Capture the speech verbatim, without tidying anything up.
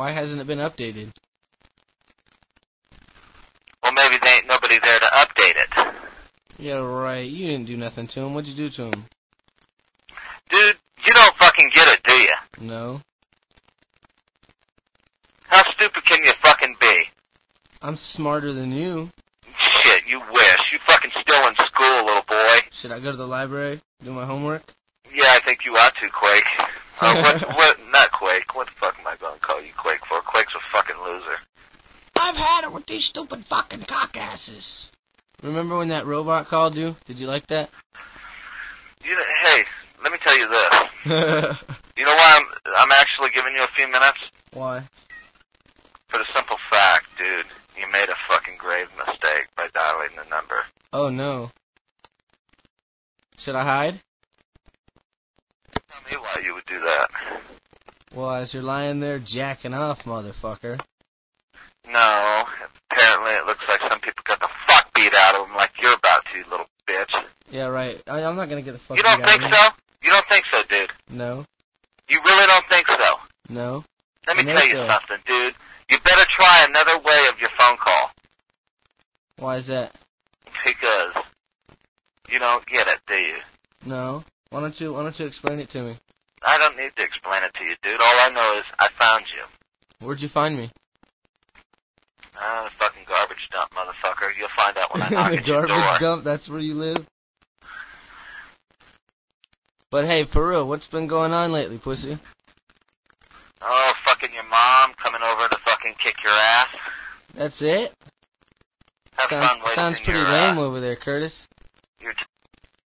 why hasn't it been updated? Well, maybe there ain't nobody there to update it. Yeah, right. You didn't do nothing to him. What'd you do to him? Dude, you don't fucking get it, do you? No. How stupid can you fucking be? I'm smarter than you. Shit, you wish. You fucking still in school, little boy. Should I go to the library, do my homework? Yeah, I think you ought to, Quake. Uh, what, what, not Quake. What the fuck am I going to call you Quake for? Quake's a fucking loser. I've had it with these stupid fucking cockasses. Remember when that robot called you? Did you like that? You know, hey, let me tell you this. You know why I'm, I'm actually giving you a few minutes? Why? For the simple fact, dude, you made a fucking grave mistake by dialing the number. Oh, no. Should I hide? Tell me why you would do that. Well, as you're lying there jacking off, motherfucker. No, apparently it looks like some people got the fuck beat out of them like you're about to, you little bitch. Yeah, right. I, I'm not gonna get the fuck You beat don't out think of me. so? You don't think so, dude? No. You really don't think so? No. Let me I know tell you so. something, dude. You better try another way of your phone call. Why is that? Because you don't get it, do you? No. Why don't you, why don't you explain it to me? I don't need to explain it to you, dude. All I know is I found you. Where'd you find me? Ah, the fucking garbage dump, motherfucker. You'll find out when I knock The at your door. garbage dump, that's where you live? But hey, for real, what's been going on lately, pussy? Oh, fucking your mom coming over to fucking kick your ass. That's it? Have Sounds, fun wasting sounds pretty your, lame uh, over there, Curtis.